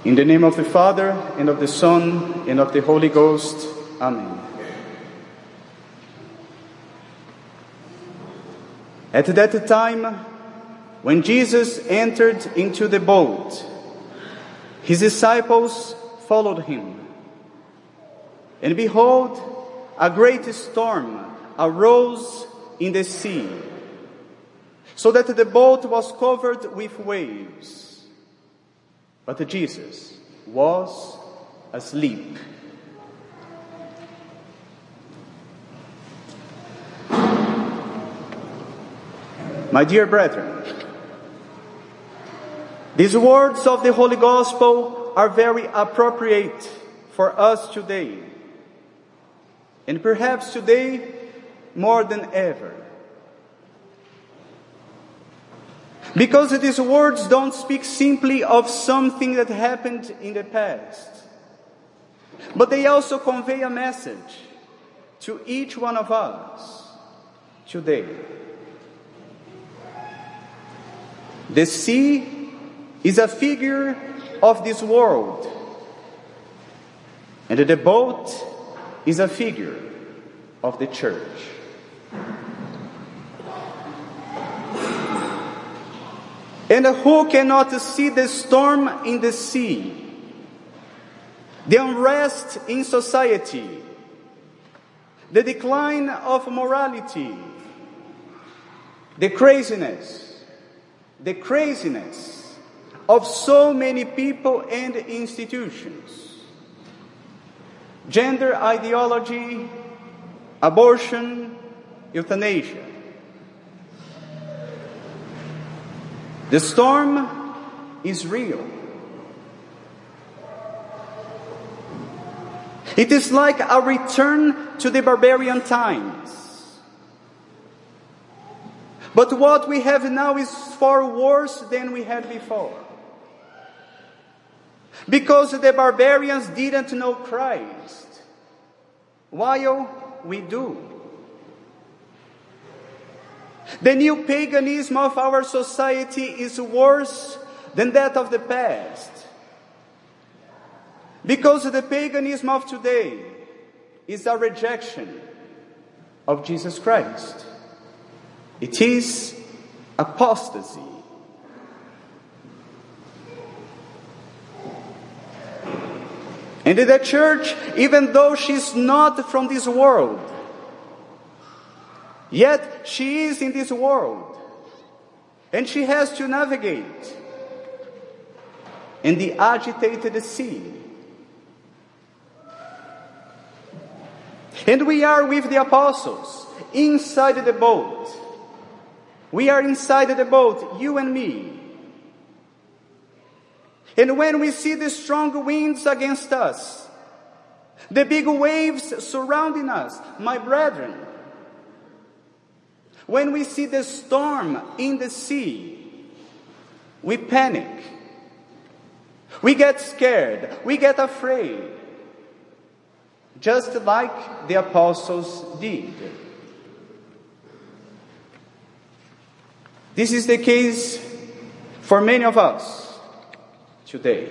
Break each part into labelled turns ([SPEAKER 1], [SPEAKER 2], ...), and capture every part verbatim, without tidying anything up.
[SPEAKER 1] In the name of the Father, and of the Son, and of the Holy Ghost. Amen. At that time, when Jesus entered into the boat, his disciples followed him. And behold, a great storm arose in the sea, so that the boat was covered with waves. But Jesus was asleep. My dear brethren, these words of the Holy Gospel are very appropriate for us today, and perhaps today more than ever. Because these words don't speak simply of something that happened in the past, but they also convey a message to each one of us today. The sea is a figure of this world, and the boat is a figure of the church. And who cannot see the storm in the sea, the unrest in society, the decline of morality, the craziness, the craziness of so many people and institutions, gender ideology, abortion, euthanasia. The storm is real. It is like a return to the barbarian times. But what we have now is far worse than we had before. Because the barbarians didn't know Christ, while we do. The new paganism of our society is worse than that of the past. Because the paganism of today is a rejection of Jesus Christ. It is apostasy. And the church, even though she's not from this world, yet she is in this world, and she has to navigate in the agitated sea. And we are with the apostles inside the boat. We are inside the boat, you and me. And when we see the strong winds against us, the big waves surrounding us, my brethren, when we see the storm in the sea, we panic. We get scared. We get afraid. Just like the apostles did. This is the case for many of us today.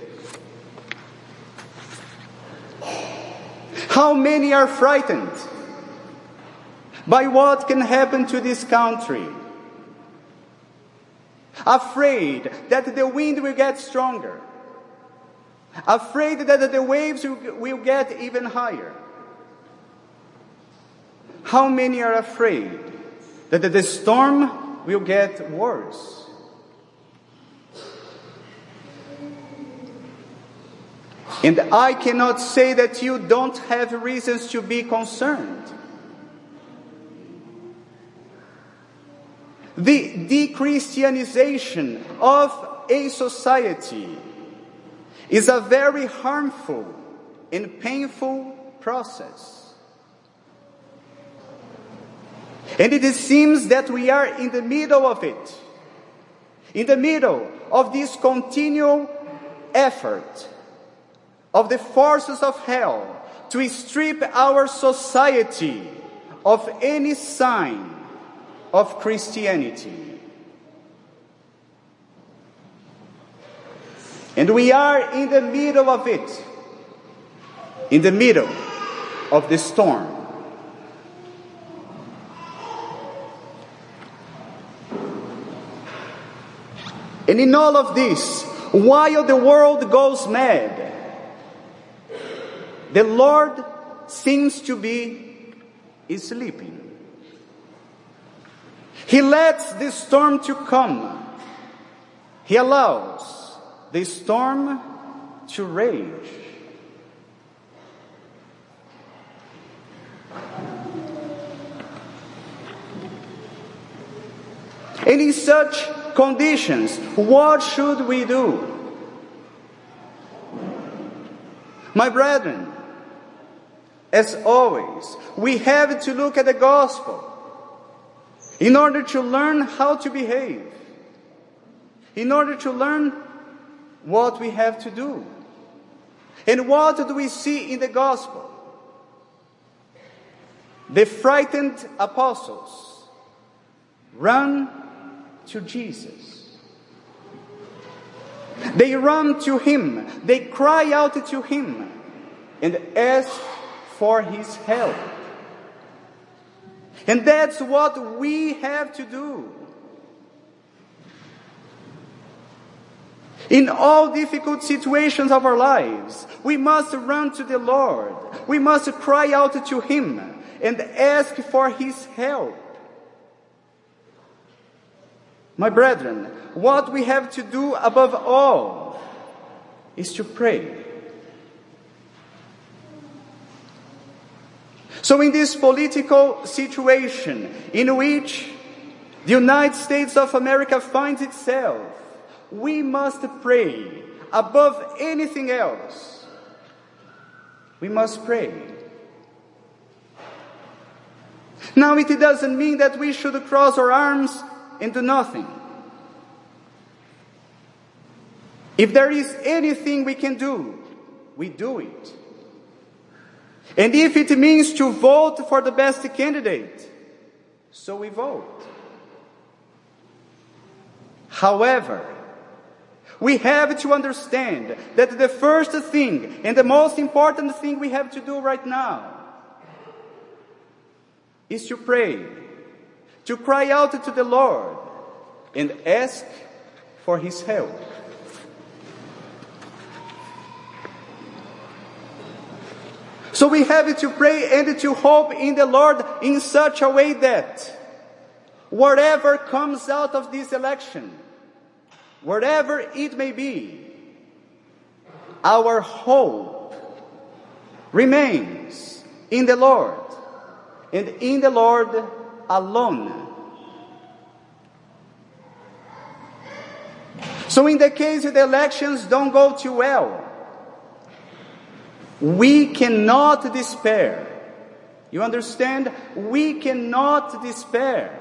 [SPEAKER 1] How many are frightened by what can happen to this country? Afraid that the wind will get stronger. Afraid that the waves will get even higher. How many are afraid that the storm will get worse? And I cannot say that you don't have reasons to be concerned. The de-Christianization of a society is a very harmful and painful process. And it seems that we are in the middle of it. In the middle of this continual effort of the forces of hell to strip our society of any sign of Christianity. And we are in the middle of it. In the middle of the storm. And in all of this, while the world goes mad, the Lord seems to be sleeping. He lets the storm to come. He allows the storm to rage. And in such conditions, what should we do? My brethren, as always, we have to look at the gospel in order to learn how to behave, in order to learn what we have to do. And what do we see in the gospel? The frightened apostles run to Jesus. They run to Him. They cry out to Him and ask for His help. And that's what we have to do. In all difficult situations of our lives, we must run to the Lord. We must cry out to Him and ask for His help. My brethren, what we have to do above all is to pray. So in this political situation in which the United States of America finds itself, we must pray above anything else. We must pray. Now it doesn't mean that we should cross our arms and do nothing. If there is anything we can do, we do it. And if it means to vote for the best candidate, so we vote. However, we have to understand that the first thing and the most important thing we have to do right now is to pray, to cry out to the Lord and ask for His help. So we have to pray and to hope in the Lord in such a way that whatever comes out of this election, whatever it may be, our hope remains in the Lord and in the Lord alone. So in the case the elections don't go too well, we cannot despair. You understand? We cannot despair.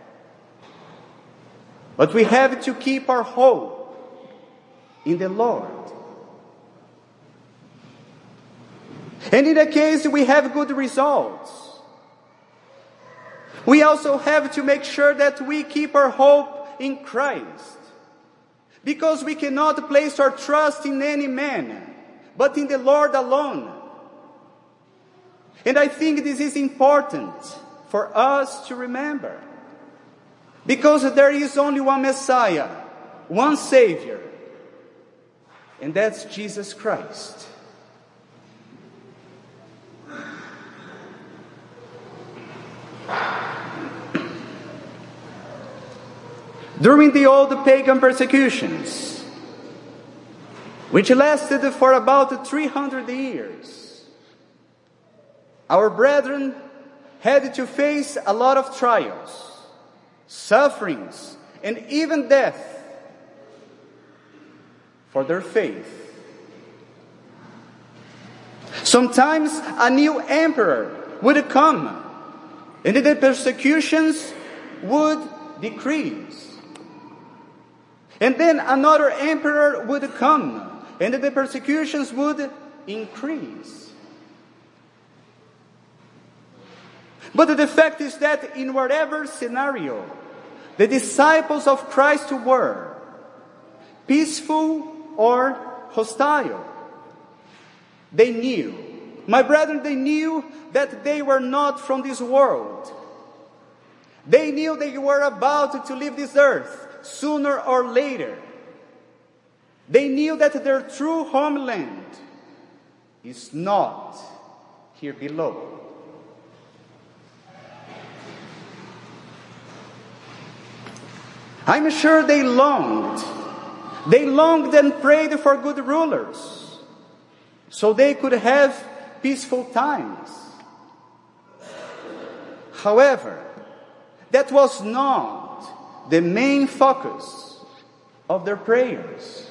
[SPEAKER 1] But we have to keep our hope in the Lord. And in the case we have good results, we also have to make sure that we keep our hope in Christ. Because we cannot place our trust in any man, but in the Lord alone. And I think this is important for us to remember. Because there is only one Messiah, one Savior, and that's Jesus Christ. During the old pagan persecutions, which lasted for about three hundred years, our brethren had to face a lot of trials, sufferings, and even death for their faith. Sometimes a new emperor would come, and the persecutions would decrease. And then another emperor would come, and the persecutions would increase. But the fact is that in whatever scenario the disciples of Christ were, peaceful or hostile. They knew, my brethren, they knew that they were not from this world. They knew they were about to leave this earth sooner or later. They knew that their true homeland is not here below. I'm sure they longed. They longed and prayed for good rulers, so they could have peaceful times. However, that was not the main focus of their prayers.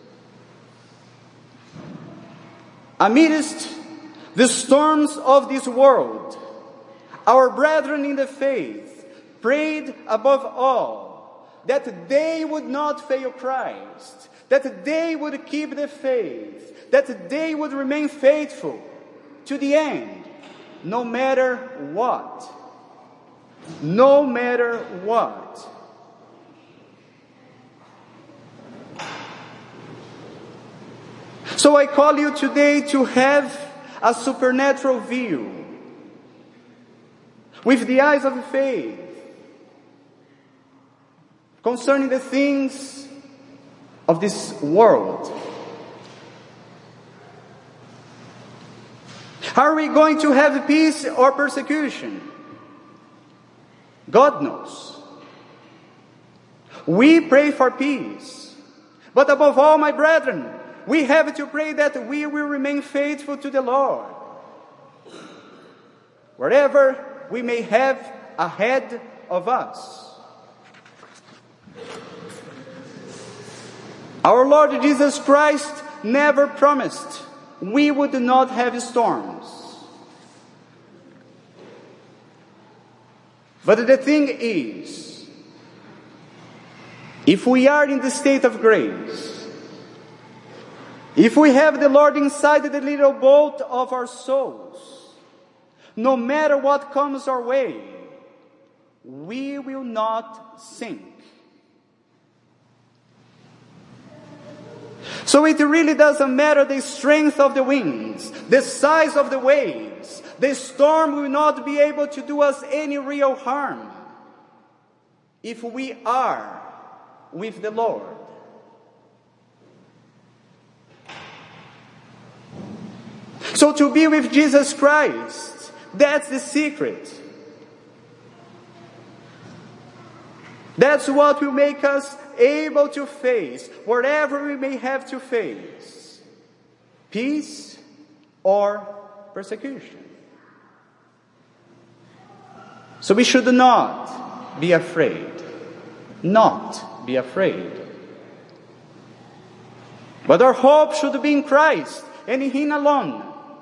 [SPEAKER 1] Amidst the storms of this world, our brethren in the faith prayed above all that they would not fail Christ, that they would keep the faith, that they would remain faithful to the end, no matter what. No matter what. So I call you today to have a supernatural view with the eyes of faith concerning the things of this world. Are we going to have peace or persecution? God knows. We pray for peace. But above all, my brethren, we have to pray that we will remain faithful to the Lord, wherever we may have ahead of us. Our Lord Jesus Christ never promised we would not have storms. But the thing is, if we are in the state of grace, if we have the Lord inside the little boat of our souls, no matter what comes our way, we will not sink. So it really doesn't matter the strength of the winds, the size of the waves. The storm will not be able to do us any real harm if we are with the Lord. So to be with Jesus Christ, that's the secret. That's what will make us able to face whatever we may have to face, peace or persecution. So we should not be afraid, not be afraid. But our hope should be in Christ and in Him alone.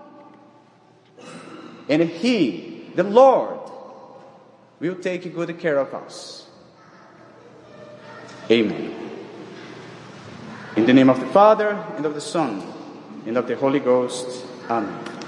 [SPEAKER 1] And He, the Lord, will take good care of us. Amen. In the name of the Father, and of the Son, and of the Holy Ghost. Amen.